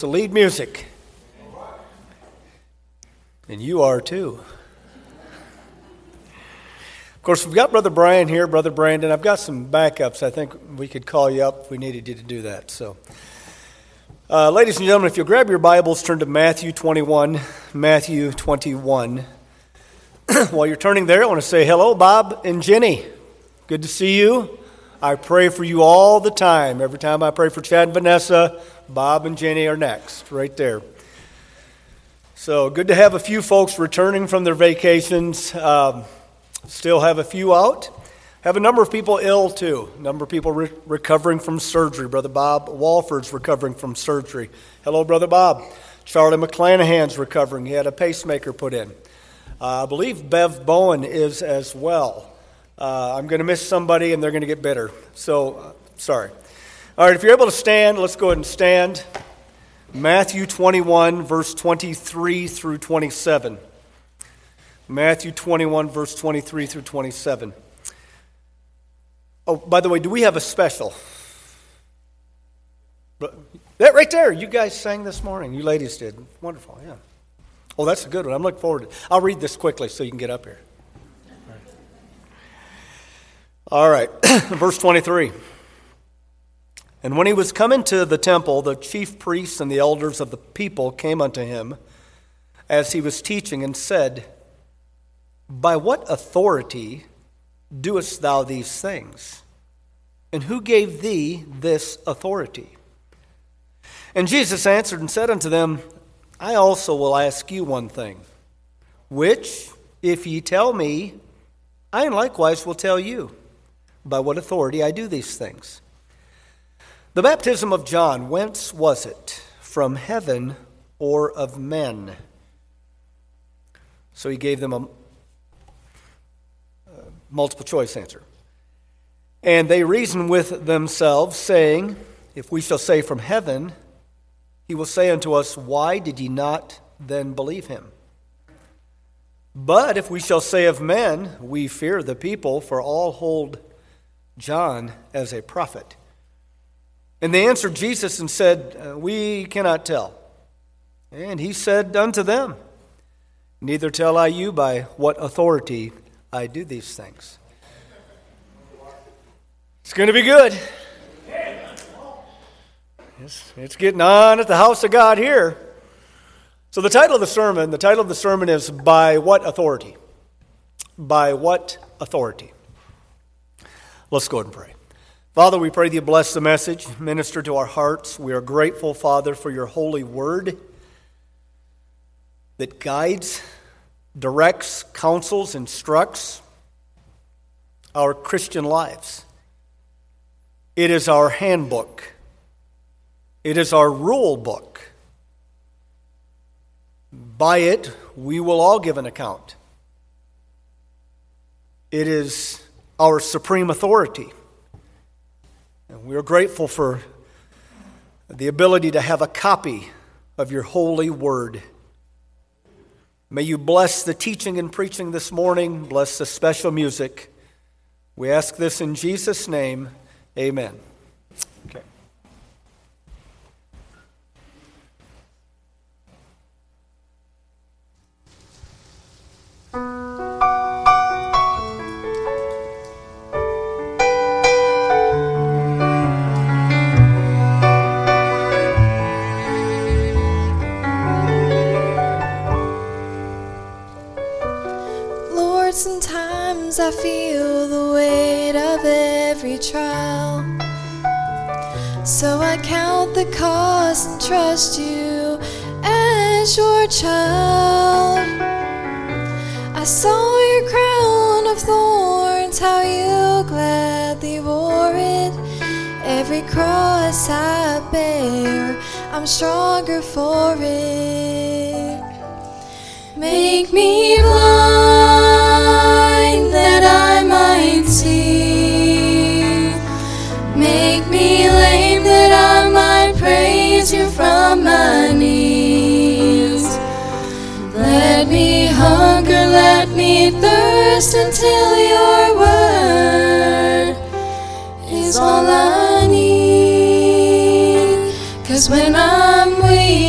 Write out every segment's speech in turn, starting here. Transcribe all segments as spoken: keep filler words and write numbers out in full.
To lead music. And you are too. Of course, we've got Brother Brian here, Brother Brandon. I've got some backups. I think we could call you up if we needed you to do that. So, uh, ladies and gentlemen, if you'll grab your Bibles, turn to Matthew twenty-one. Matthew twenty-one. While you're turning there, I want to say hello, Bob and Jenny. Good to see you. I pray for you all the time. Every time I pray for Chad and Vanessa, Bob and Jenny are next, right there. So good to have a few folks returning from their vacations. Um, still have a few out. Have a number of people ill too. A number of people re- recovering from surgery. Brother Bob Walford's recovering from surgery. Hello, Brother Bob. Charlie McClanahan's recovering. He had a pacemaker put in. Uh, I believe Bev Bowen is as well. Uh, I'm going to miss somebody and they're going to get bitter. So, uh, sorry. All right, if you're able to stand, let's go ahead and stand. Matthew twenty-one, verse twenty-three through twenty-seven. Matthew twenty-one, verse twenty-three through twenty-seven. Oh, by the way, do we have a special? That right there, you guys sang this morning. You ladies did. Wonderful, yeah. Oh, that's a good one. I'm looking forward to it. I'll read this quickly so you can get up here. All right, verse twenty-three. And when he was come into the temple, the chief priests and the elders of the people came unto him as he was teaching and said, By what authority doest thou these things? And who gave thee this authority? And Jesus answered and said unto them, I also will ask you one thing, which, if ye tell me, I likewise will tell you, by what authority I do these things. The baptism of John, whence was it? From heaven or of men? So he gave them a, a multiple choice answer. And they reasoned with themselves, saying, If we shall say from heaven, he will say unto us, Why did ye not then believe him? But if we shall say of men, we fear the people, for all hold John as a prophet. And they answered Jesus and said, We cannot tell. And he said unto them, Neither tell I you by what authority I do these things. It's going to be good. It's, it's getting on at the house of God here. So the title of the sermon, the title of the sermon is By What Authority? By what authority? Let's go ahead and pray. Father, we pray that you bless the message, minister to our hearts. We are grateful, Father, for your holy word that guides, directs, counsels, instructs our Christian lives. It is our handbook. It is our rule book. By it, we will all give an account. It is our supreme authority. And we are grateful for the ability to have a copy of your holy word. May you bless the teaching and preaching this morning. Bless the special music. We ask this in Jesus' name. Amen. Okay. Sometimes I feel the weight of every trial, so I count the cost and trust you as your child. I saw your crown of thorns, how you gladly bore it. Every cross I bear, I'm stronger for it. Make me blind that I might see. Make me lame that I might praise you from my knees. Let me hunger, let me thirst until your word is all I need. 'Cause when I'm weak,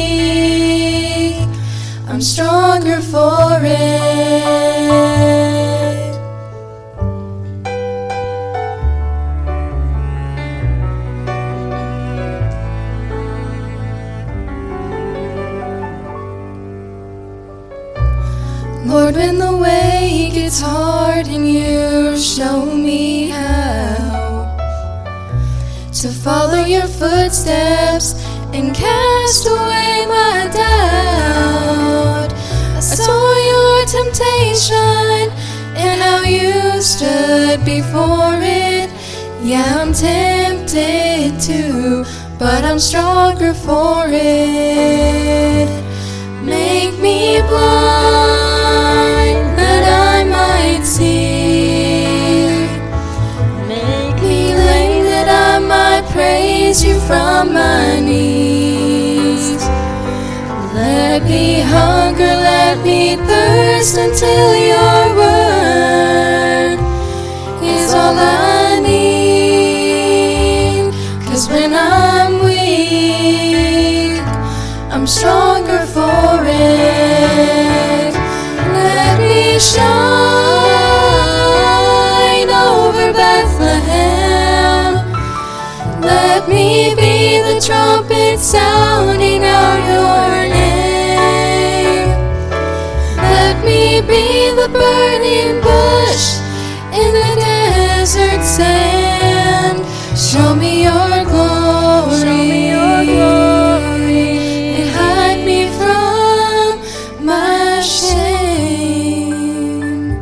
Lord, when the way gets hard and you show me how to follow your footsteps and cast away my doubt. I saw your temptation and how you stood before it. Yeah, I'm tempted too, but I'm stronger for it. Make me blind that I might see. Make me lame that I might praise you from my knees. Let me hunger, let me thirst until your word is all I need. 'Cause when I'm weak, I'm stronger for it. Let me shine over Bethlehem. Let me be the trumpet sounding out your name. Let me be the burning bush in the desert sand. Show me your glory. Show me your glory. And hide me from my shame.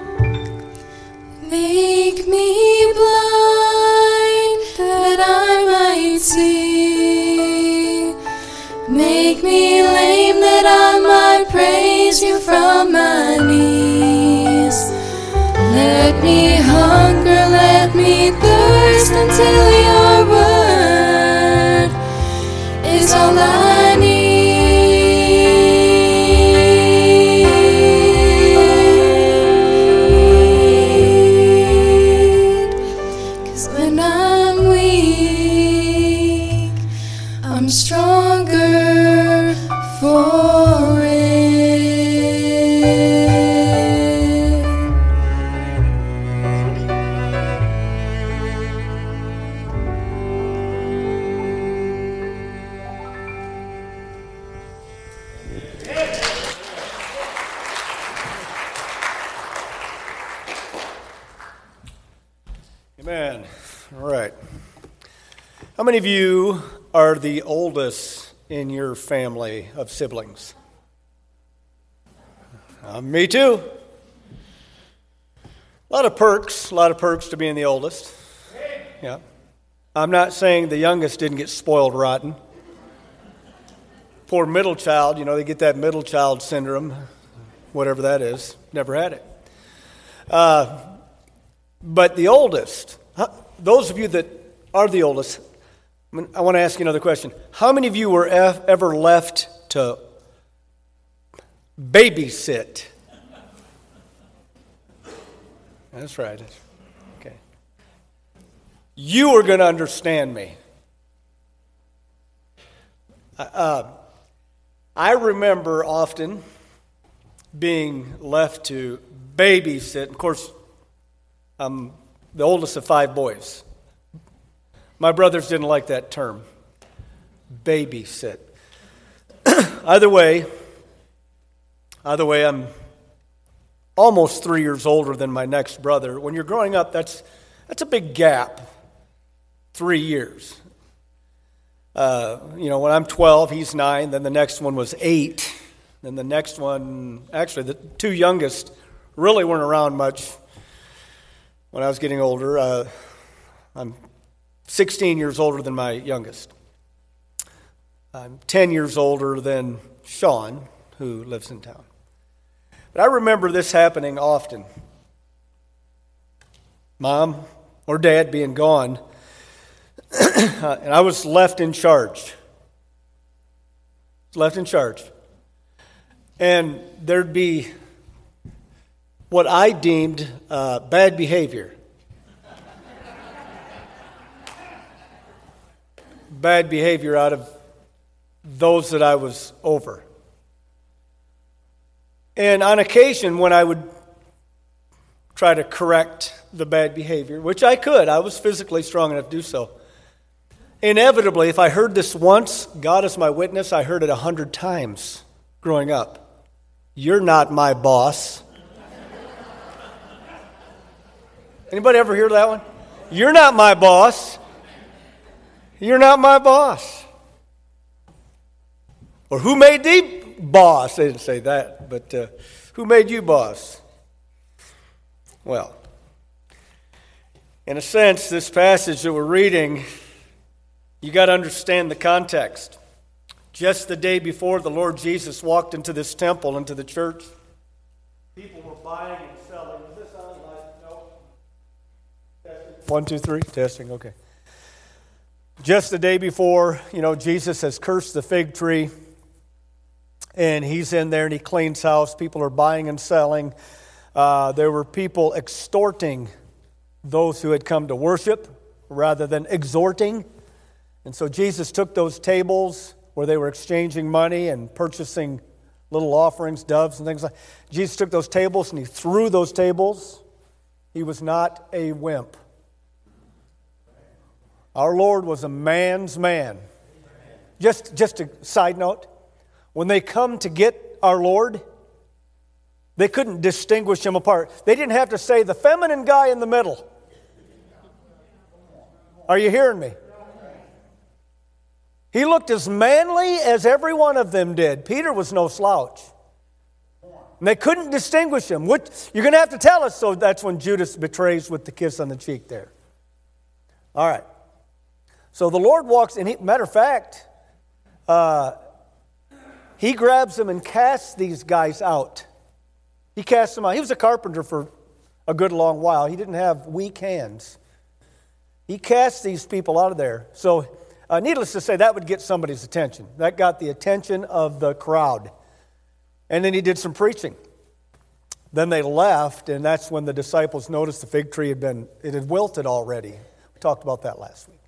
Make me blind that I might see. Make me lame that I might praise you from my knees. Let me hunger, let me thirst until your word is all I need. 'Cause when I'm weak, I'm stronger for it. Amen. All right. How many of you are the oldest in your family of siblings? Uh, me too. A lot of perks, a lot of perks to being the oldest. Yeah. I'm not saying the youngest didn't get spoiled rotten. Poor middle child, you know, they get that middle child syndrome, whatever that is. Never had it. Uh, but the oldest, those of you that are the oldest, I want to ask you another question. How many of you were ever left to babysit? That's right. Okay. You are going to understand me. Uh, I remember often being left to babysit. Of course, I'm the oldest of five boys. My brothers didn't like that term, babysit. Either way, either way, I'm almost three years older than my next brother. When you're growing up, that's that's a big gap, three years. Uh, you know, when I'm twelve, he's nine. Then the next one was eight. Then the next one, actually, the two youngest really weren't around much when I was getting older. Uh, I'm sixteen years older than my youngest. I'm ten years older than Sean, who lives in town. But I remember this happening often. Mom or Dad being gone, and I was left in charge. Left in charge. And there'd be what I deemed uh, bad behavior. Bad behavior out of those that I was over. And on occasion, when I would try to correct the bad behavior, which I could, I was physically strong enough to do so. Inevitably, if I heard this once, God is my witness, I heard it a hundred times growing up. You're not my boss. Anybody ever hear that one? You're not my boss. You're not my boss. Or who made thee boss? They didn't say that, but uh, who made you boss? Well, in a sense, this passage that we're reading, you got to understand the context. Just the day before the Lord Jesus walked into this temple, into the church, people were buying and selling. Is this on? No. Testing. One, two, three. Testing. Okay. Just the day before, you know, Jesus has cursed the fig tree, and he's in there and he cleans house. People are buying and selling. Uh, there were people extorting those who had come to worship rather than exhorting. And so Jesus took those tables where they were exchanging money and purchasing little offerings, doves and things like that. Jesus took those tables and he threw those tables. He was not a wimp. Our Lord was a man's man. Just, just a side note, when they come to get our Lord, they couldn't distinguish him apart. They didn't have to say the feminine guy in the middle. Are you hearing me? He looked as manly as every one of them did. Peter was no slouch. And they couldn't distinguish him. Which, you're going to have to tell us, so that's when Judas betrays with the kiss on the cheek there. All right. So the Lord walks, and he, matter of fact, uh, he grabs them and casts these guys out. He casts them out. He was a carpenter for a good long while. He didn't have weak hands. He cast these people out of there. So, uh, needless to say, that would get somebody's attention. That got the attention of the crowd. And then he did some preaching. Then they left, and that's when the disciples noticed the fig tree had been, it had wilted already. We talked about that last week.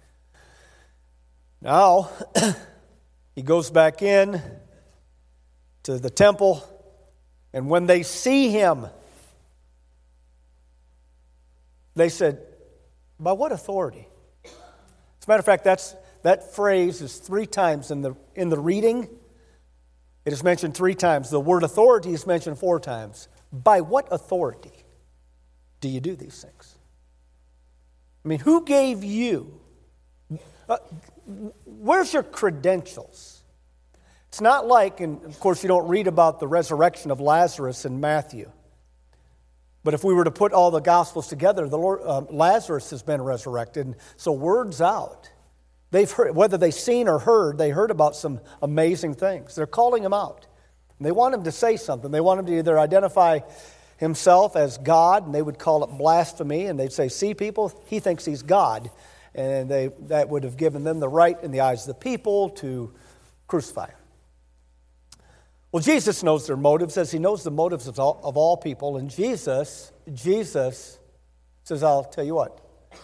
Now, he goes back in to the temple, and when they see him, they said, by what authority? As a matter of fact, that's, that phrase is three times in the, in the reading. It is mentioned three times. The word authority is mentioned four times. By what authority do you do these things? I mean, who gave you? Uh, where's your credentials? It's not like, and of course you don't read about the resurrection of Lazarus in Matthew. But if we were to put all the Gospels together, the Lord, uh, Lazarus has been resurrected. So word's out. They've heard, whether they've seen or heard, they heard about some amazing things. They're calling him out. And they want him to say something. They want him to either identify himself as God, and they would call it blasphemy, and they'd say, see, people, he thinks he's God. And they, that would have given them the right in the eyes of the people to crucify him. Well, Jesus knows their motives, as he knows the motives of all, of all people. And Jesus, Jesus says, I'll tell you what.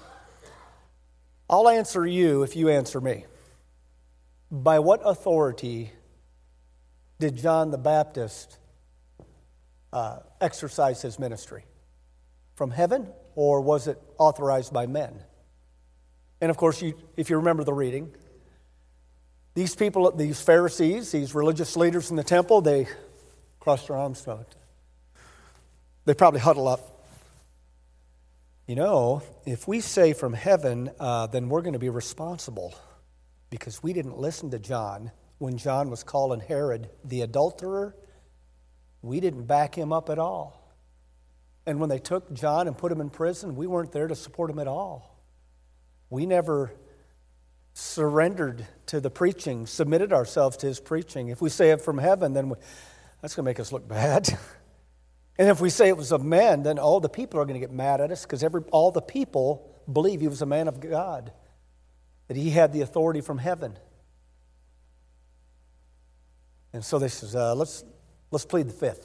I'll answer you if you answer me. By what authority did John the Baptist uh, exercise his ministry? From heaven, or was it authorized by men? And of course, you, if you remember the reading, these people, these Pharisees, these religious leaders in the temple, they crossed their arms out. They probably huddle up. You know, if we say from heaven, uh, then we're going to be responsible because we didn't listen to John when John was calling Herod the adulterer. We didn't back him up at all. And when they took John and put him in prison, we weren't there to support him at all. We never surrendered to the preaching, submitted ourselves to his preaching. If we say it from heaven, then we, that's going to make us look bad. And if we say it was of men, then all the people are going to get mad at us because every all the people believe he was a man of God, that he had the authority from heaven. And so they says, uh, let's let's plead the fifth.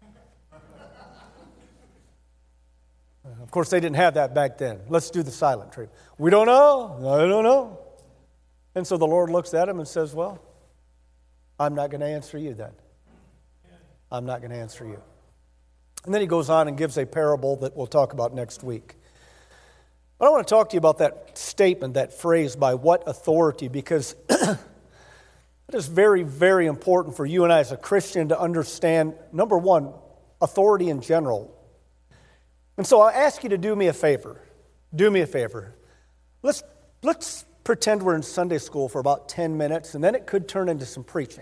Of course, they didn't have that back then. Let's do the silent treatment. We don't know. I don't know. And so the Lord looks at him and says, well, I'm not going to answer you then. I'm not going to answer you. And then he goes on and gives a parable that we'll talk about next week. But I want to talk to you about that statement, that phrase, by what authority, because It is very, very important for you and I as a Christian to understand, number one, authority in general. And so I ask you to do me a favor. Do me a favor. Let's, let's pretend we're in Sunday school for about ten minutes, and then it could turn into some preaching.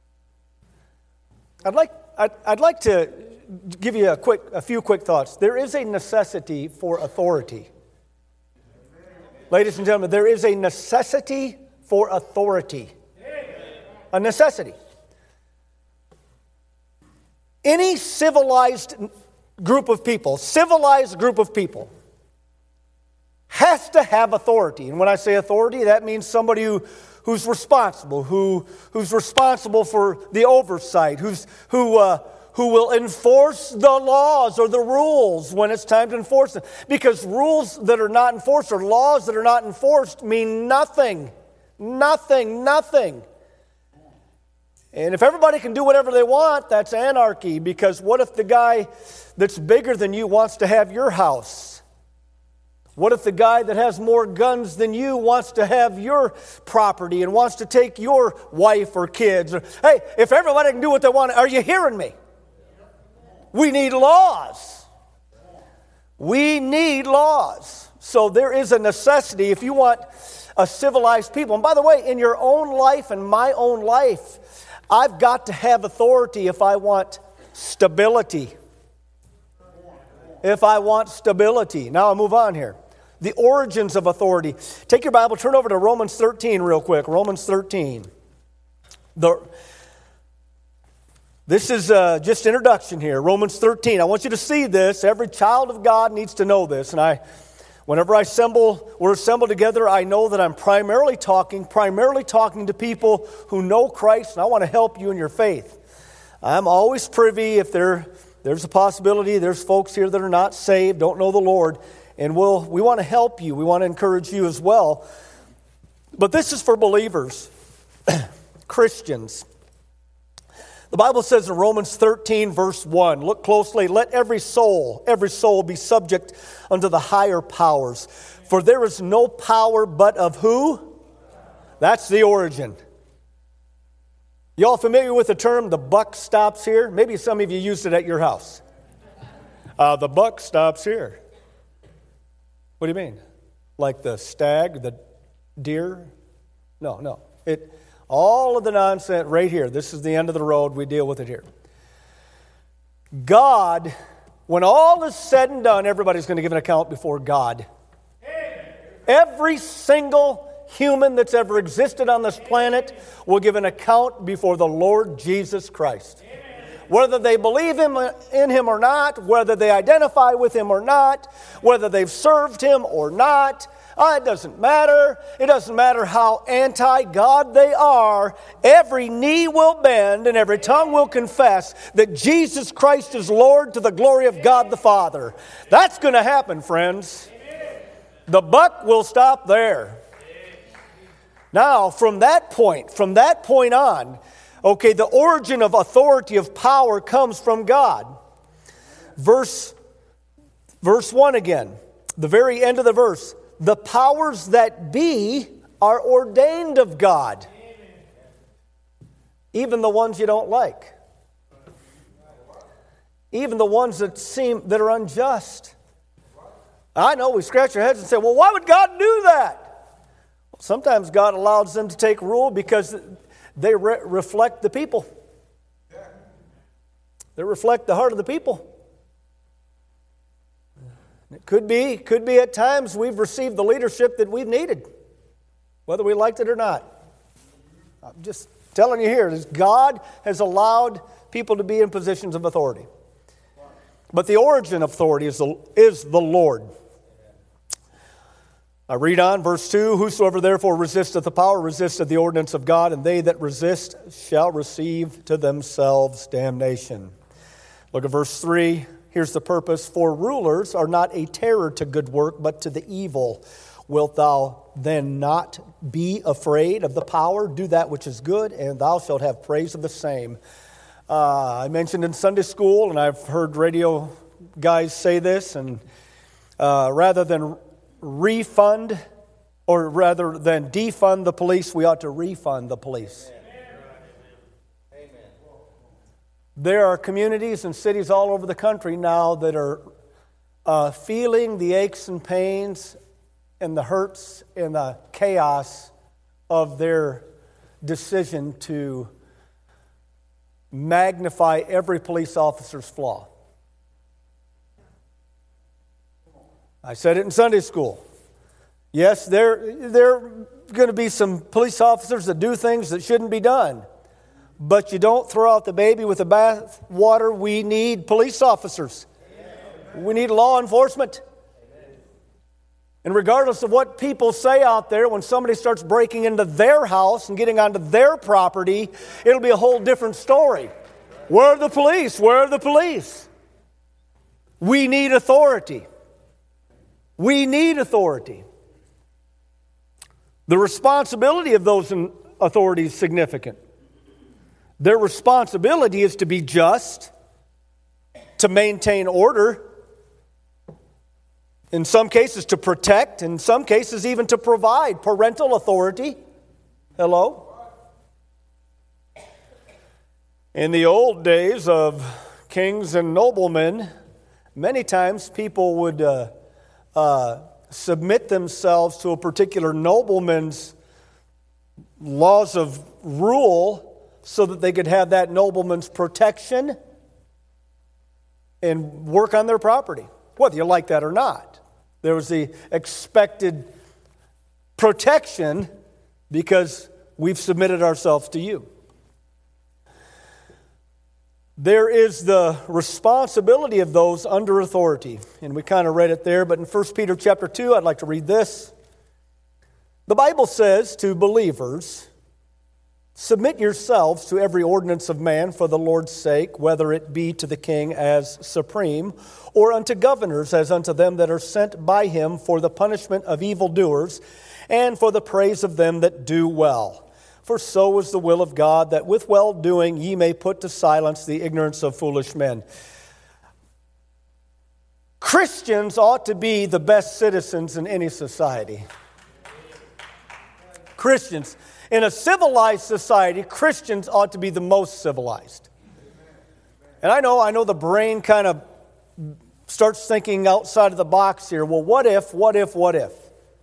I'd like, I'd, I'd like to give you a quick, a few quick thoughts. There is a necessity for authority. Ladies and gentlemen, there is a necessity for authority. A necessity. Any civilized group of people, civilized group of people, has to have authority. And when I say authority, that means somebody who, who's responsible, who, who's responsible for the oversight, who's, who, uh, who will enforce the laws or the rules when it's time to enforce them. Because rules that are not enforced or laws that are not enforced mean nothing. Nothing, nothing. And if everybody can do whatever they want, that's anarchy, because what if the guy that's bigger than you wants to have your house? What if the guy that has more guns than you wants to have your property and wants to take your wife or kids? Or, hey, if everybody can do what they want, are you hearing me? We need laws. We need laws. So there is a necessity if you want a civilized people. And by the way, in your own life and my own life, I've got to have authority if I want stability. If I want stability. Now I'll move on here. The origins of authority. Take your Bible, turn over to Romans thirteen real quick. Romans thirteen. The, this is uh, just introduction here. Romans thirteen. I want you to see this. Every child of God needs to know this. And I, whenever I assemble, we're assembled together, I know that I'm primarily talking, primarily talking to people who know Christ, and I want to help you in your faith. I'm always privy if there, there's a possibility, there's folks here that are not saved, don't know the Lord, and we'll, we want to help you. We want to encourage you as well. But this is for believers, Christians. The Bible says in Romans thirteen, verse one, look closely, let every soul, every soul be subject unto the higher powers. For there is no power but of who? That's the origin. Y'all familiar with the term, the buck stops here? Maybe some of you used it at your house. Uh, the buck stops here. What do you mean? Like the stag, the deer? No, no. It... All of the nonsense right here. This is the end of the road. We deal with it here. God, when all is said and done, everybody's going to give an account before God. Every single human that's ever existed on this planet will give an account before the Lord Jesus Christ. Whether they believe him in him or not, whether they identify with him or not, whether they've served him or not, Uh, it doesn't matter. It doesn't matter how anti-God they are. Every knee will bend and every tongue will confess that Jesus Christ is Lord to the glory of God the Father. That's going to happen, friends. The buck will stop there. Now, from that point, from that point on, okay, the origin of authority, of power comes from God. Verse, verse one again, the very end of the verse. The powers that be are ordained of God. Even the ones you don't like. Even the ones that seem that are unjust. I know we scratch our heads and say, well, why would God do that? Well, sometimes God allows them to take rule because they re- reflect the people. They reflect the heart of the people. It could be, could be at times we've received the leadership that we've needed, whether we liked it or not. I'm just telling you here, God has allowed people to be in positions of authority. But the origin of authority is the, is the Lord. I read on, verse two, whosoever therefore resisteth the power resisteth the ordinance of God, and they that resist shall receive to themselves damnation. Look at verse three. Here's the purpose. For rulers are not a terror to good work, but to the evil. Wilt thou then not be afraid of the power? Do that which is good, and thou shalt have praise of the same. Uh, I mentioned in Sunday school, and I've heard radio guys say this, and uh, rather than refund, or rather than defund the police, we ought to refund the police. There are communities and cities all over the country now that are uh, feeling the aches and pains and the hurts and the chaos of their decision to magnify every police officer's flaw. I said it in Sunday school. Yes, there, there are going to be some police officers that do things that shouldn't be done. But you don't throw out the baby with the bath water. We need police officers. Amen. We need law enforcement. Amen. And regardless of what people say out there, when somebody starts breaking into their house and getting onto their property, it'll be a whole different story. Where are the police? Where are the police? We need authority. We need authority. The responsibility of those in authority is significant. Their responsibility is to be just, to maintain order, in some cases to protect, in some cases even to provide parental authority. Hello? In the old days of kings and noblemen, many times people would uh, uh, submit themselves to a particular nobleman's laws of rule so that they could have that nobleman's protection and work on their property, whether you like that or not. There was the expected protection because we've submitted ourselves to you. There is the responsibility of those under authority, and we kind of read it there, but in First Peter chapter two, I'd like to read this. The Bible says to believers, submit yourselves to every ordinance of man for the Lord's sake, whether it be to the king as supreme, or unto governors as unto them that are sent by him for the punishment of evildoers, and for the praise of them that do well. For so is the will of God, that with well-doing ye may put to silence the ignorance of foolish men. Christians ought to be the best citizens in any society. Christians. In a civilized society, Christians ought to be the most civilized. And I know, I know the brain kind of starts thinking outside of the box here. Well, what if, what if, what if?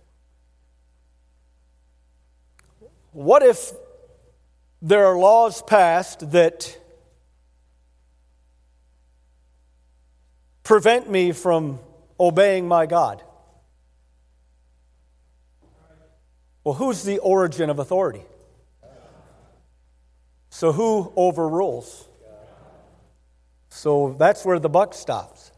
What if there are laws passed that prevent me from obeying my God? Well, who's the origin of authority? So who overrules? So that's where the buck stops.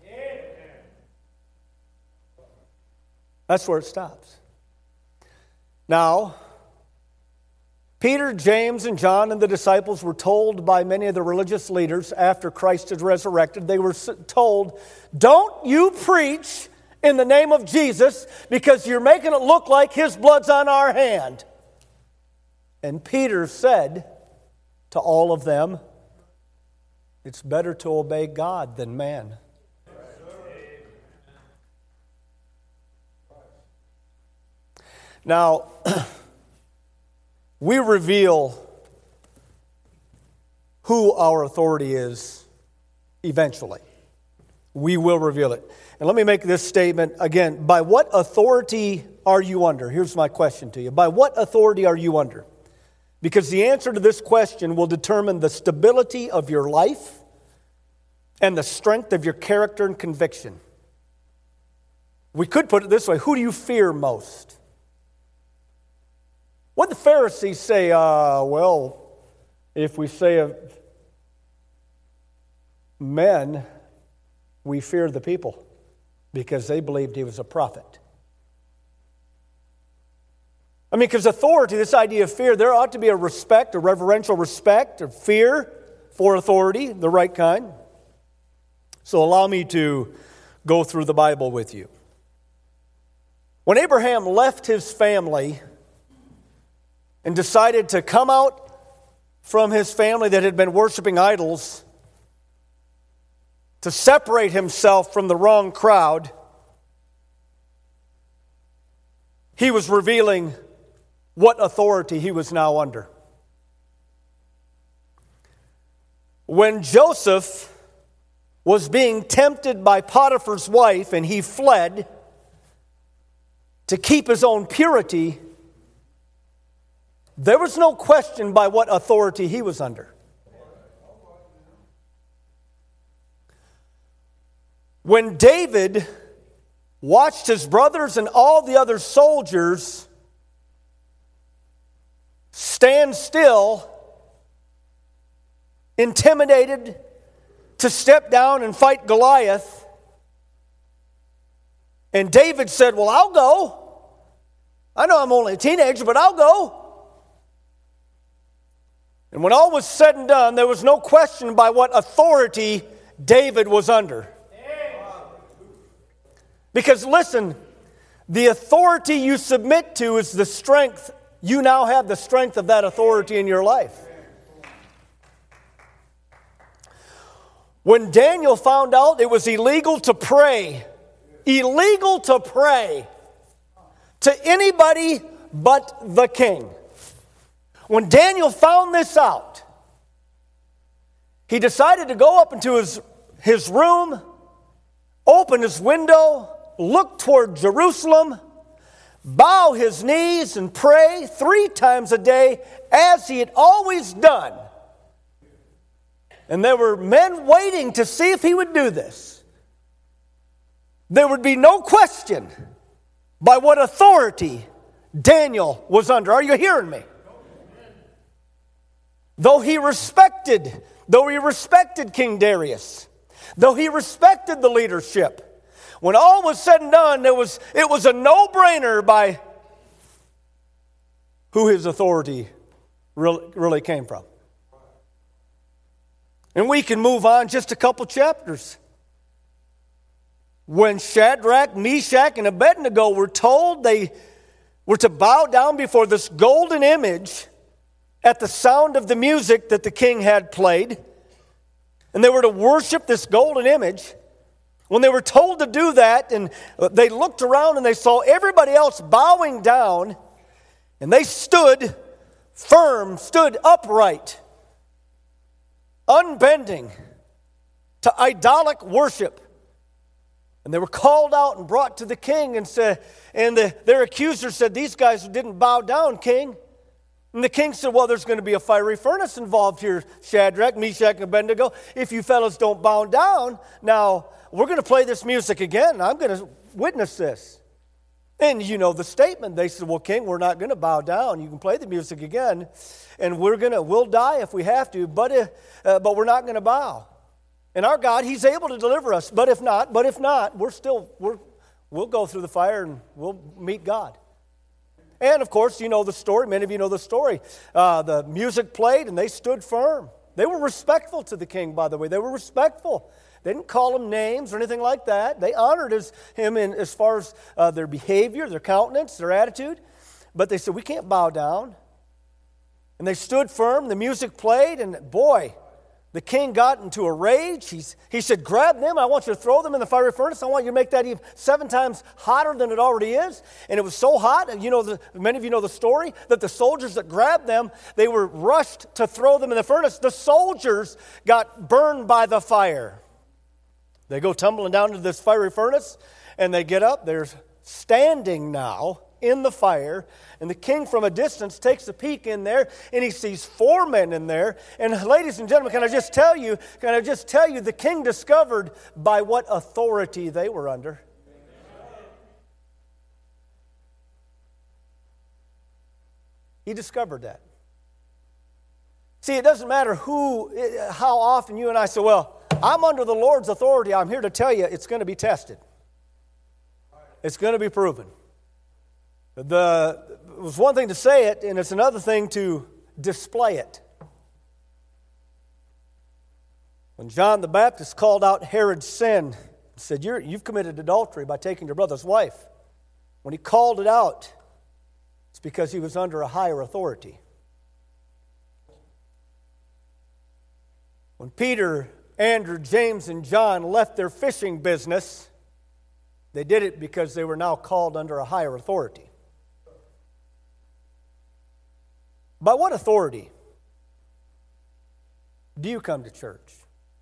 That's where it stops. Now, Peter, James, and John and the disciples were told by many of the religious leaders after Christ had resurrected, they were told, don't you preach in the name of Jesus, because you're making it look like his blood's on our hand. And Peter said to all of them, it's better to obey God than man. Now, we reveal who our authority is eventually. We will reveal it. And let me make this statement again. By what authority are you under? Here's my question to you. By what authority are you under? Because the answer to this question will determine the stability of your life and the strength of your character and conviction. We could put it this way. Who do you fear most? What did the Pharisees say? Uh, well, if we say of men, we fear the people because they believed he was a prophet. I mean, because authority, this idea of fear, there ought to be a respect, a reverential respect, or fear for authority, the right kind. So allow me to go through the Bible with you. When Abraham left his family and decided to come out from his family that had been worshiping idols, to separate himself from the wrong crowd, he was revealing what authority he was now under. When Joseph was being tempted by Potiphar's wife and he fled to keep his own purity, there was no question by what authority he was under. When David watched his brothers and all the other soldiers stand still, intimidated to step down and fight Goliath, and David said, well, I'll go. I know I'm only a teenager, but I'll go. And when all was said and done, there was no question by what authority David was under. Because listen, the authority you submit to is the strength. You now have the strength of that authority in your life. When Daniel found out it was illegal to pray, illegal to pray to anybody but the king. When Daniel found this out, he decided to go up into his, his room, open his window, look toward Jerusalem, bow his knees and pray three times a day as he had always done. And there were men waiting to see if he would do this. There would be no question by what authority Daniel was under. Are you hearing me? Though he respected, though he respected King Darius, though he respected the leadership, when all was said and done, there was, it was a no-brainer by who his authority really, really came from. And we can move on just a couple chapters. When Shadrach, Meshach, and Abednego were told they were to bow down before this golden image at the sound of the music that the king had played, and they were to worship this golden image, when they were told to do that, and they looked around and they saw everybody else bowing down, and they stood firm, stood upright, unbending to idolic worship. And they were called out and brought to the king, and said, and the, their accuser said, these guys didn't bow down, king. And the king said, well, there's going to be a fiery furnace involved here, Shadrach, Meshach, and Abednego. If you fellows don't bow down, now we're going to play this music again. I'm going to witness this. And you know the statement. They said, well, king, we're not going to bow down. You can play the music again, and we're going to, we'll die if we have to, but, if, uh, but we're not going to bow. And our God, He's able to deliver us. But if not, but if not, we're still, we're, we'll go through the fire and we'll meet God. And of course, you know the story. Many of you know the story. Uh, the music played and they stood firm. They were respectful to the king, by the way. They were respectful. They didn't call him names or anything like that. They honored his, him in as far as uh, their behavior, their countenance, their attitude. But they said, we can't bow down. And they stood firm. The music played, and boy, the king got into a rage. He's, he said, grab them. I want you to throw them in the fiery furnace. I want you to make that even seven times hotter than it already is. And it was so hot, and you know, the, many of you know the story, that the soldiers that grabbed them, they were rushed to throw them in the furnace. The soldiers got burned by the fire. They go tumbling down to this fiery furnace, and they get up. They're standing now in the fire, and the king from a distance takes a peek in there, and he sees four men in there. And ladies and gentlemen, can I just tell you, can I just tell you, the king discovered by what authority they were under. He discovered that. See, it doesn't matter who, how often you and I say, well, I'm under the Lord's authority. I'm here to tell you it's going to be tested. It's going to be proven. The, it was one thing to say it, and it's another thing to display it. When John the Baptist called out Herod's sin, and said, You're, you've committed adultery by taking your brother's wife. When he called it out, it's because he was under a higher authority. When Peter, Andrew, James, and John left their fishing business, they did it because they were now called under a higher authority. By what authority do you come to church?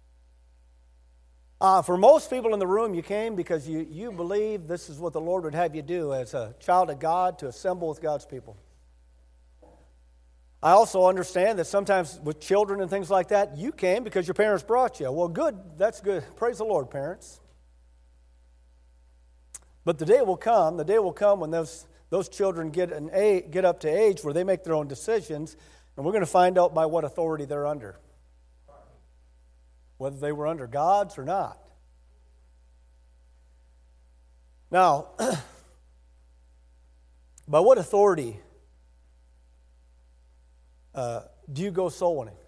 Uh, for most people in the room, you came because you, you believe this is what the Lord would have you do as a child of God, to assemble with God's people. I also understand that sometimes with children and things like that, you came because your parents brought you. Well, good, that's good. Praise the Lord, parents. But the day will come, the day will come when those, those children get, an a, get up to age where they make their own decisions, and we're going to find out by what authority they're under. Whether they were under God's or not. Now, by what authority uh, do you go soul winning?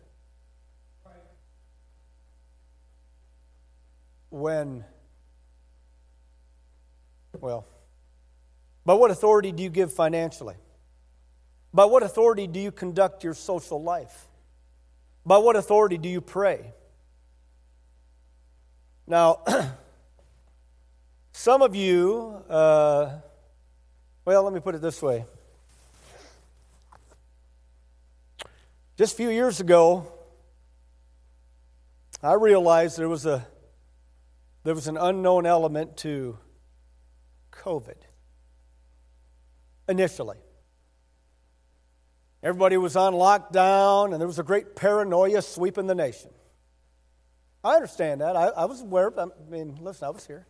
When, well, by what authority do you give financially? By what authority do you conduct your social life? By what authority do you pray? Now, some of you, uh, well, let me put it this way. Just a few years ago, I realized there was a there was an unknown element to COVID. Initially, everybody was on lockdown, and there was a great paranoia sweeping the nation. I understand that. I, I was aware of that. I mean, listen, I was here.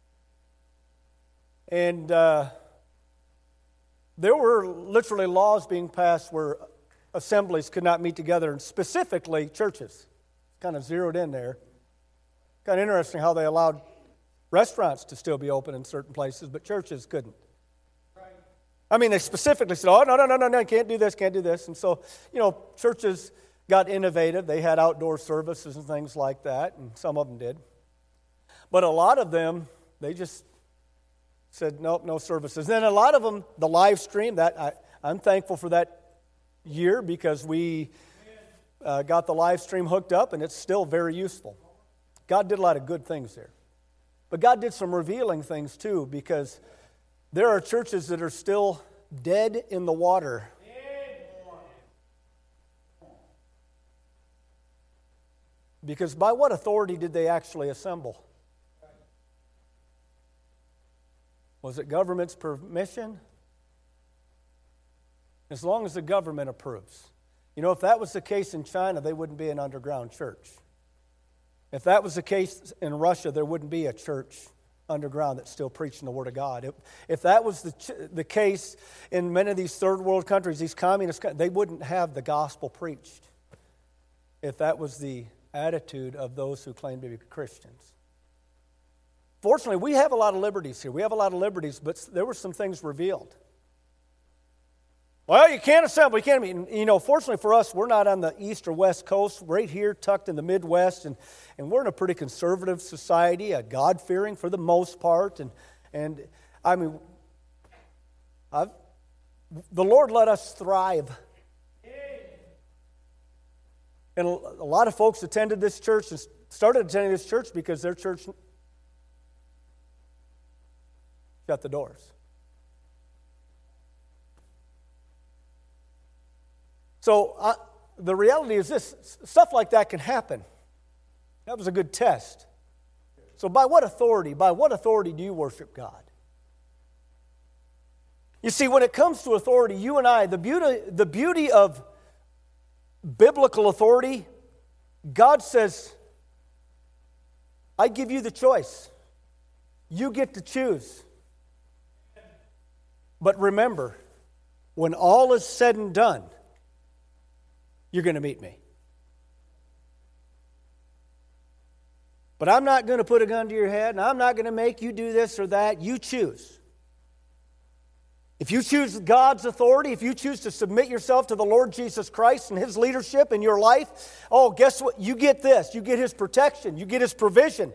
And uh, there were literally laws being passed where assemblies could not meet together, and specifically churches. Kind of zeroed in there. Kind of interesting how they allowed restaurants to still be open in certain places, but churches couldn't. I mean, they specifically said, oh, no, no, no, no, no, can't do this, can't do this. And so, you know, churches got innovative. They had outdoor services and things like that, and some of them did. But a lot of them, they just said, nope, no services. Then a lot of them, the live stream, that I, I'm thankful for that year because we uh, got the live stream hooked up, and it's still very useful. God did a lot of good things there. But God did some revealing things too, because there are churches that are still dead in the water. Because by what authority did they actually assemble? Was it government's permission? As long as the government approves. You know, if that was the case in China, they wouldn't be an underground church. If that was the case in Russia, there wouldn't be a church underground that's still preaching the Word of God. If, if that was the, ch- the case in many of these third world countries, these communist countries, they wouldn't have the gospel preached. If that was the attitude of those who claim to be Christians. Fortunately, we have a lot of liberties here. We have a lot of liberties, but there were some things revealed. Well, you can't assemble. You can't meet. You know, fortunately for us, we're not on the east or west coast. Right here, tucked in the Midwest, and, and we're in a pretty conservative society, a God-fearing for the most part. And and I mean, I've, the Lord let us thrive. And a lot of folks attended this church and started attending this church because their church shut the doors. So uh, the reality is this, stuff like that can happen. That was a good test. So by what authority, by what authority do you worship God? You see, when it comes to authority, you and I, the beauty, the beauty of biblical authority, God says, I give you the choice. You get to choose. But remember, when all is said and done, you're going to meet me. But I'm not going to put a gun to your head, and I'm not going to make you do this or that. You choose. If you choose God's authority, if you choose to submit yourself to the Lord Jesus Christ and His leadership in your life, oh, guess what? You get this. You get His protection. You get His provision.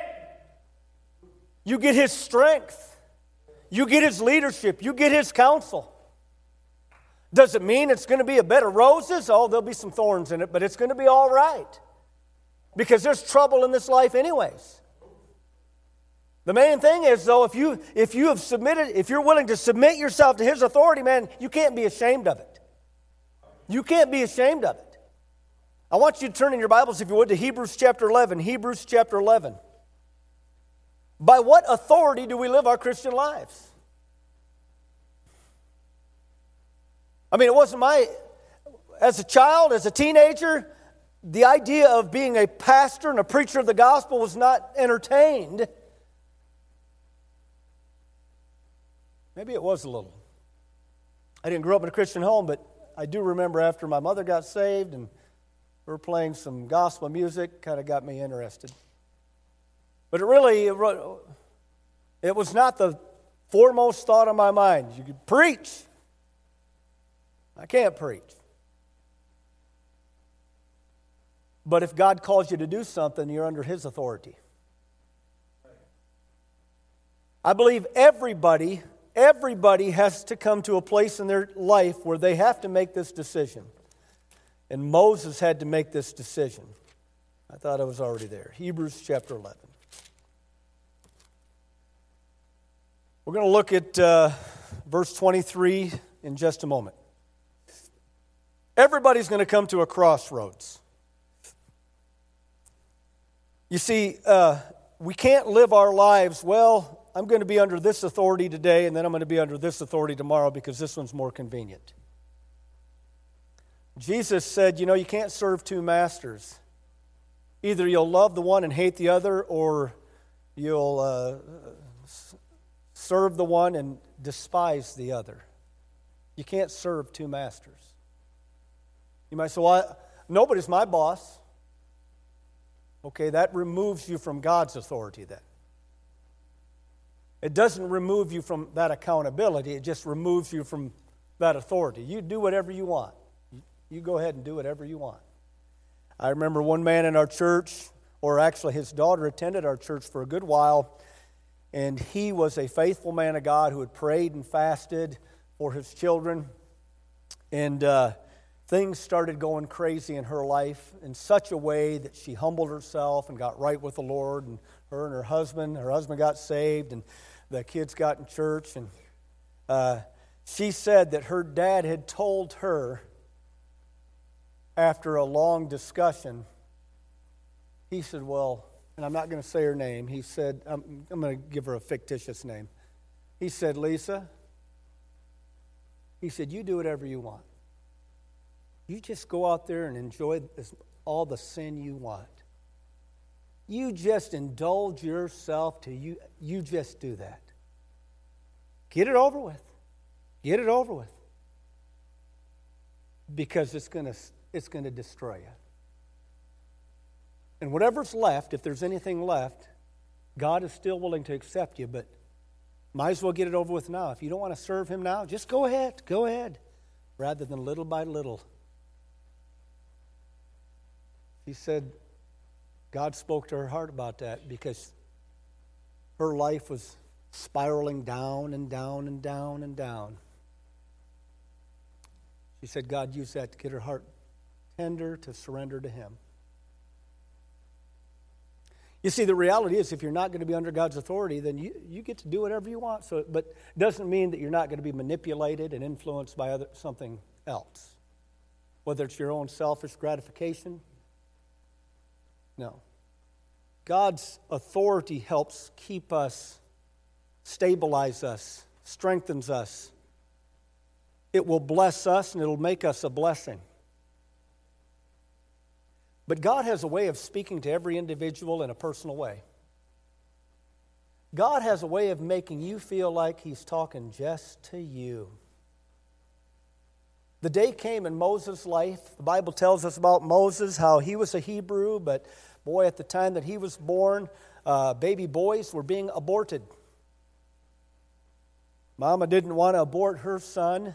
You get His strength. You get His leadership. You get His counsel. Does it mean it's going to be a bed of roses? Oh, there'll be some thorns in it, but it's going to be all right. Because there's trouble in this life anyways. The main thing is, though, if you if you have submitted, if you're willing to submit yourself to His authority, man, you can't be ashamed of it. You can't be ashamed of it. I want you to turn in your Bibles, if you would, to Hebrews chapter eleven. Hebrews chapter eleven. By what authority do we live our Christian lives? I mean, it wasn't my, as a child, as a teenager, the idea of being a pastor and a preacher of the gospel was not entertained. Maybe it was a little. I didn't grow up in a Christian home, but I do remember after my mother got saved and we were playing some gospel music, kind of got me interested. But it really, it was not the foremost thought on my mind. You could preach. I can't preach. But if God calls you to do something, you're under His authority. I believe everybody, everybody has to come to a place in their life where they have to make this decision. And Moses had to make this decision. I thought I was already there. Hebrews chapter eleven. We're going to look at uh, verse twenty-three in just a moment. Everybody's going to come to a crossroads. You see, uh, we can't live our lives, well, I'm going to be under this authority today, and then I'm going to be under this authority tomorrow because this one's more convenient. Jesus said, you know, you can't serve two masters. Either you'll love the one and hate the other, or you'll uh, serve the one and despise the other. You can't serve two masters. You might say, well, I, nobody's my boss. Okay, that removes you from God's authority then. It doesn't remove you from that accountability. It just removes you from that authority. You do whatever you want. You go ahead and do whatever you want. I remember one man in our church, or actually his daughter attended our church for a good while, and he was a faithful man of God who had prayed and fasted for his children. And uh, things started going crazy in her life in such a way that she humbled herself and got right with the Lord. And her and her husband, her husband got saved, and the kids got in church. And uh, she said that her dad had told her, after a long discussion, he said, well, and I'm not going to say her name. He said, I'm, I'm going to give her a fictitious name. He said, Lisa, he said, you do whatever you want. You just go out there and enjoy this, all the sin you want. You just indulge yourself till you, you just do that. Get it over with. Get it over with. Because it's going to it's going to destroy you. And whatever's left, if there's anything left, God is still willing to accept you, but might as well get it over with now. If you don't want to serve Him now, just go ahead. Go ahead. Rather than little by little. He said God spoke to her heart about that because her life was spiraling down and down and down and down. She said God used that to get her heart tender, to surrender to Him. You see, the reality is if you're not going to be under God's authority, then you, you get to do whatever you want. So, but it doesn't mean that you're not going to be manipulated and influenced by other, something else. Whether it's your own selfish gratification. No. God's authority helps keep us, stabilize us, strengthens us. It will bless us and it'll make us a blessing. But God has a way of speaking to every individual in a personal way. God has a way of making you feel like He's talking just to you. The day came in Moses' life. The Bible tells us about Moses, how he was a Hebrew, but boy, at the time that he was born, uh, baby boys were being aborted. Mama didn't want to abort her son,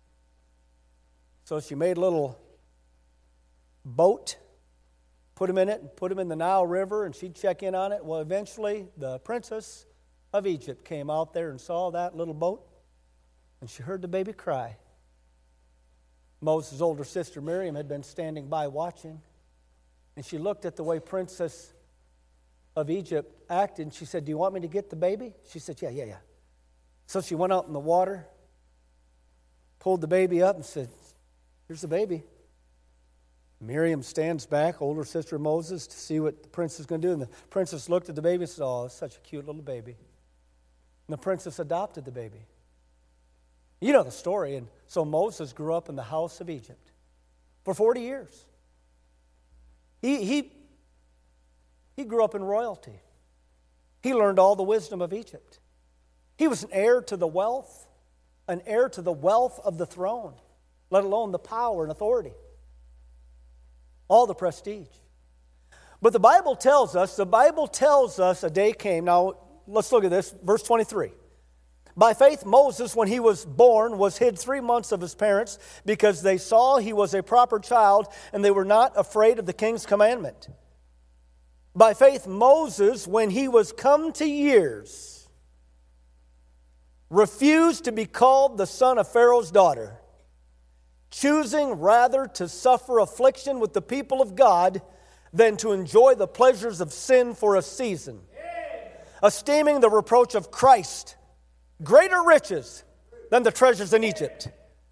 so she made a little boat, put him in it, and put him in the Nile River, and she'd check in on it. Well, eventually, the princess of Egypt came out there and saw that little boat, and she heard the baby cry. Moses' older sister, Miriam, had been standing by watching, and she looked at the way Princess of Egypt acted, and she said, do you want me to get the baby? She said, yeah, yeah, yeah. So she went out in the water, pulled the baby up, and said, here's the baby. Miriam stands back, older sister of Moses, to see what the princess is going to do. And the princess looked at the baby and said, oh, it's such a cute little baby. And the princess adopted the baby. You know the story. And so Moses grew up in the house of Egypt for forty years. He, he, he grew up in royalty. He learned all the wisdom of Egypt. He was an heir to the wealth, an heir to the wealth of the throne, let alone the power and authority. All the prestige. But the Bible tells us, the Bible tells us a day came. Now, let's look at this, verse twenty-three. By faith, Moses, when he was born, was hid three months of his parents because they saw he was a proper child and they were not afraid of the king's commandment. By faith, Moses, when he was come to years, refused to be called the son of Pharaoh's daughter, choosing rather to suffer affliction with the people of God than to enjoy the pleasures of sin for a season, esteeming the reproach of Christ greater riches than the treasures in Egypt.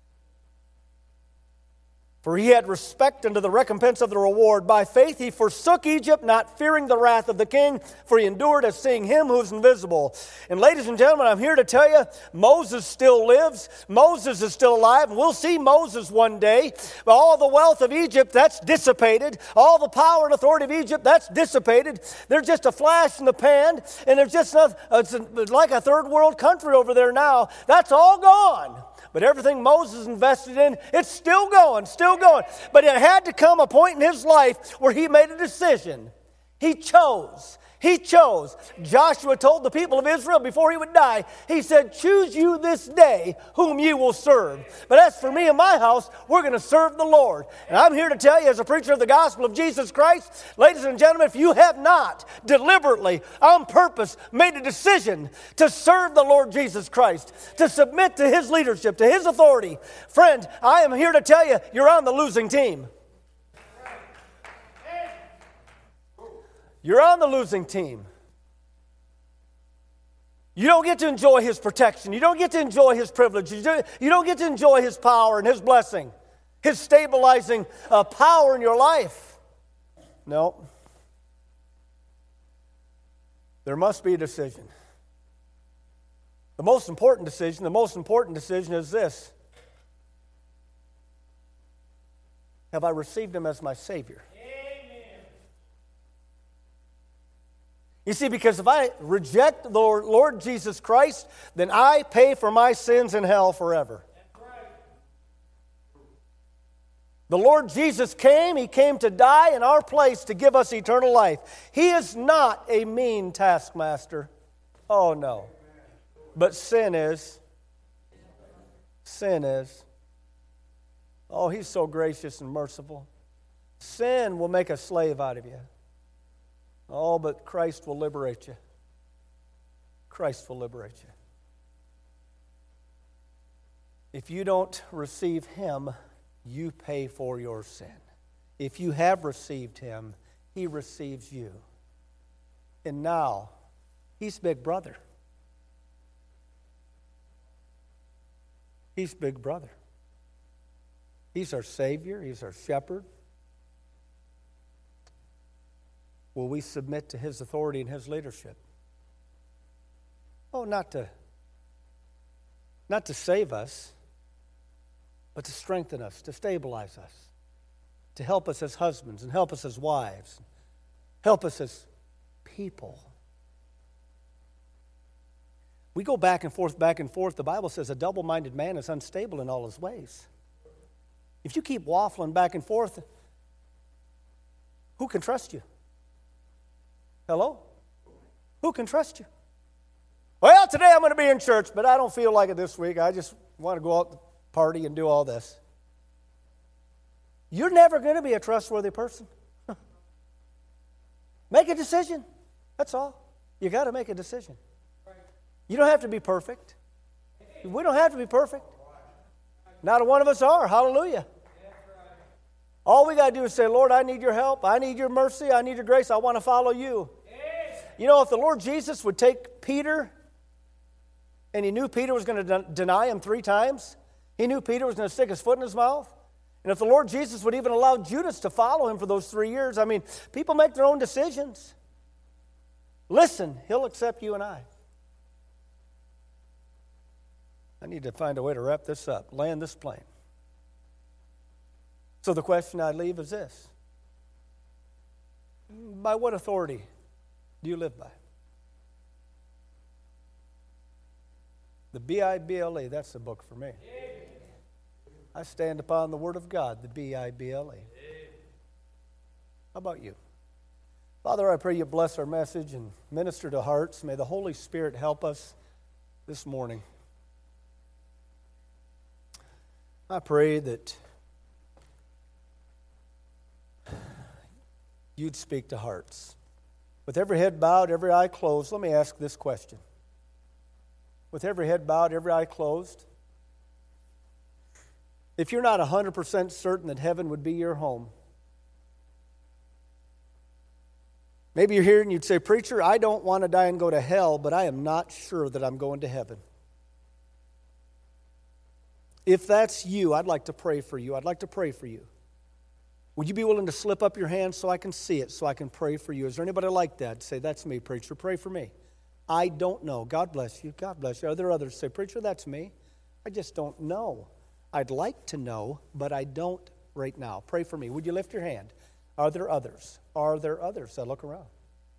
For he had respect unto the recompense of the reward. By faith he forsook Egypt, not fearing the wrath of the king, for he endured as seeing him who is invisible. And ladies and gentlemen, I'm here to tell you, Moses still lives. Moses is still alive, and we'll see Moses one day. But all the wealth of Egypt, that's dissipated. All the power and authority of Egypt, that's dissipated. There's just a flash in the pan, and there's just not, it's like a third world country over there now. That's all gone. But everything Moses invested in, it's still going, still going. But it had to come a point in his life where he made a decision. He chose. He chose. Joshua told the people of Israel before he would die, he said, choose you this day whom you will serve. But as for me and my house, we're going to serve the Lord. And I'm here to tell you as a preacher of the gospel of Jesus Christ, ladies and gentlemen, if you have not deliberately, on purpose, made a decision to serve the Lord Jesus Christ, to submit to his leadership, to his authority, friend, I am here to tell you, you're on the losing team. You're on the losing team. You don't get to enjoy his protection. You don't get to enjoy his privilege. You don't, you don't get to enjoy his power and his blessing, his stabilizing uh, power in your life. No. There must be a decision. The most important decision, the most important decision is this. Have I received him as my Savior? You see, because if I reject the Lord, Lord Jesus Christ, then I pay for my sins in hell forever. That's right. The Lord Jesus came, he came to die in our place to give us eternal life. He is not a mean taskmaster. Oh, no. But sin is. Sin is. Oh, he's so gracious and merciful. Sin will make a slave out of you. Oh, but Christ will liberate you. Christ will liberate you. If you don't receive him, you pay for your sin. If you have received him, he receives you. And now, he's big brother. He's big brother. He's our Savior. He's our shepherd. Will we submit to his authority and his leadership? Oh, not to, not to save us, but to strengthen us, to stabilize us, to help us as husbands and help us as wives, help us as people. We go back and forth, back and forth. The Bible says a double-minded man is unstable in all his ways. If you keep waffling back and forth, who can trust you? Hello? Who can trust you? Well, today I'm going to be in church, but I don't feel like it this week. I just want to go out and party and do all this. You're never going to be a trustworthy person. Make a decision. That's all. You got to make a decision. You don't have to be perfect. We don't have to be perfect. Not a one of us are. Hallelujah. All we got to do is say, Lord, I need your help. I need your mercy. I need your grace. I want to follow you. You know, if the Lord Jesus would take Peter, and he knew Peter was going to de- deny him three times, he knew Peter was going to stick his foot in his mouth, And if the Lord Jesus would even allow Judas to follow him for those three years, I mean, people make their own decisions. Listen, he'll accept you and I. I need to find a way to wrap this up, land this plane. So the question I leave is this. By what authority do you live by? The B I B L E, that's the book for me. I stand upon the Word of God, the B I B L E. How about you? Father, I pray you bless our message and minister to hearts. May the Holy Spirit help us this morning. I pray that you'd speak to hearts. With every head bowed, every eye closed, let me ask this question. With every head bowed, every eye closed, if you're not one hundred percent certain that heaven would be your home, maybe you're here and you'd say, Preacher, I don't want to die and go to hell, but I am not sure that I'm going to heaven. If that's you, I'd like to pray for you. I'd like to pray for you. Would you be willing to slip up your hand so I can see it, so I can pray for you? Is there anybody like that? Say, that's me, Preacher. Pray for me. I don't know. God bless you. God bless you. Are there others? Say, Preacher, that's me. I just don't know. I'd like to know, but I don't right now. Pray for me. Would you lift your hand? Are there others? Are there others? So look around.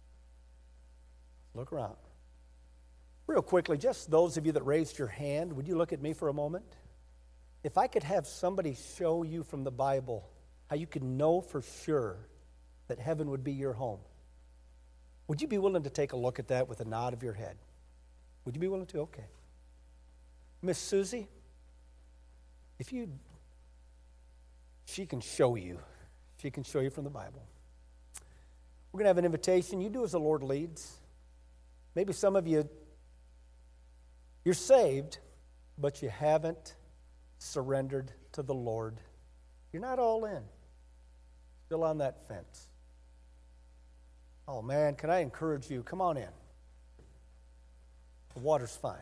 Look around. Real quickly, just those of you that raised your hand, would you look at me for a moment? If I could have somebody show you from the Bible how you could know for sure that heaven would be your home, would you be willing to take a look at that with a nod of your head? Would you be willing to? Okay. Miss Susie, if you, she can show you. She can show you from the Bible. We're going to have an invitation. You do as the Lord leads. Maybe some of you, you're saved, but you haven't surrendered to the Lord. You're not all in. Still on that fence. Oh man, can I encourage you? Come on in. The water's fine.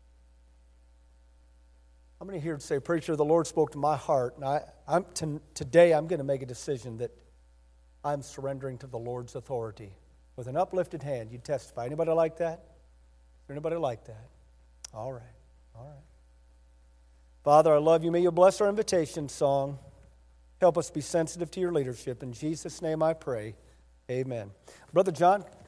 How many here would say, Preacher, the Lord spoke to my heart, and I, I'm to, today I'm going to make a decision that I'm surrendering to the Lord's authority. With an uplifted hand, you testify. Anybody like that? Is there anybody like that? All right, all right. Father, I love you. May you bless our invitation song. Help us be sensitive to your leadership. In Jesus' name I pray. Amen. Brother John,